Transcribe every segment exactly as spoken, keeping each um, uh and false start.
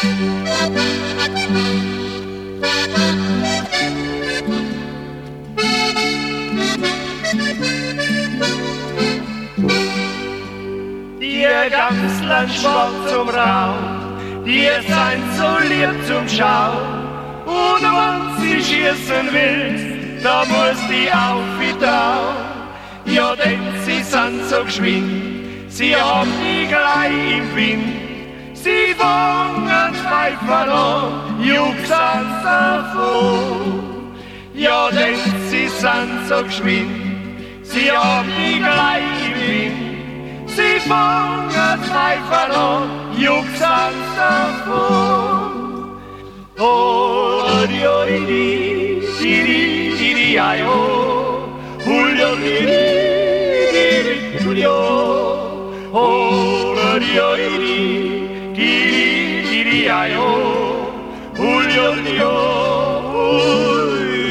Ihr Gamsland schwappt zum Raum, ihr seid so lieb zum Schauen. Und wenn sie schießen willst, da muss die auf wie drauf. Ja, denn sie sind so geschwind, sie haben die gleich im Wind. Sie fangen Pfeifen an, Jux sind so froh. Ja, denn sie sind so geschwind, sie haben die gleich im Wind. Sie fangen Pfeifen an, Jux sind so froh. Oh, di oh, di di di di di ay oh, Julio di di di di oh, oh, di oh, di di di di ay oh, Julio di oh,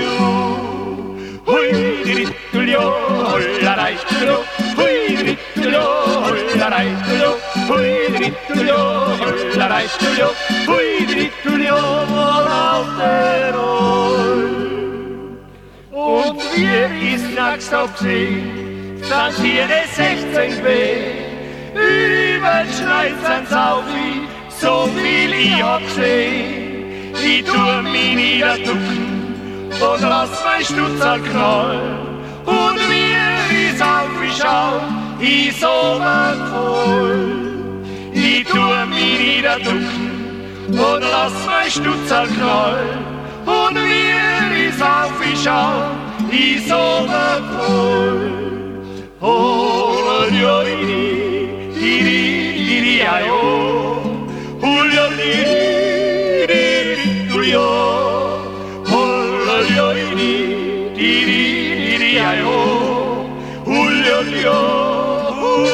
Julio, di di oh, la la Julio, di di oh, la la Julio, di di oh, la la Julio, di di auf der Roll. Und wir ist nachts auf See, sind hier die sechzehn B. Über den Schneiz sind's auf wie, so viel ich hab gesehen. Ich tu mich niederducken und lass mein Stutzer knallen. Und wir ist auf wie schau, ich so voll. Ich tu mich niederducken und lass mein Stutzer knallen. Und wir ist auf wie schau, ich so voll. Oh, di oh, di di di di ay oh, Julio di di di di oh, oh, di oh, di di di ay oh, Julio di oh,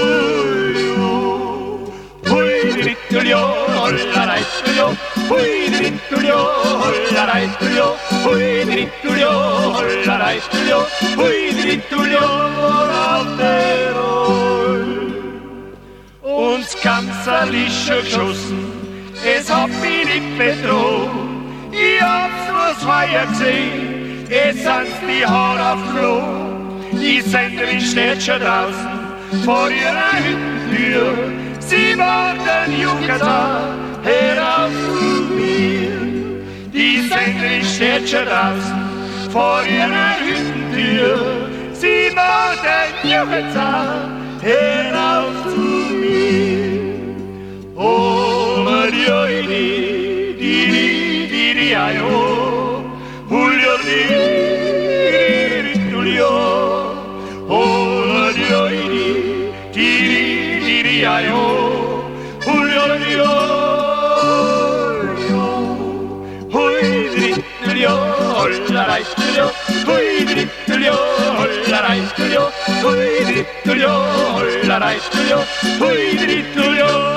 Julio, Julio, la la Julio, Julio, la la Julio, Julio, la la Julio, Julio, auf der Roll. Uns Kanzlerlich geschossen, es hat mich nicht bedroht. Ich hab's nur zwei gesehen, es sind die Haare auf Klo. Die Sängerin steht schon draußen vor ihrer Hüttentür. Sie warten Jugend da, herauf zu mir. Die Sängerin steht schon draußen vor ihrer Hüttentür. Sie warten Jugend da, herauf zu mir. Oh, di oh, di di di di ay oh, Julio di di Julio. Oh, di oh, di di di di ay oh, Julio di oh, Julio, la la Julio, Julio, la la Julio, Julio, la la Julio, Julio.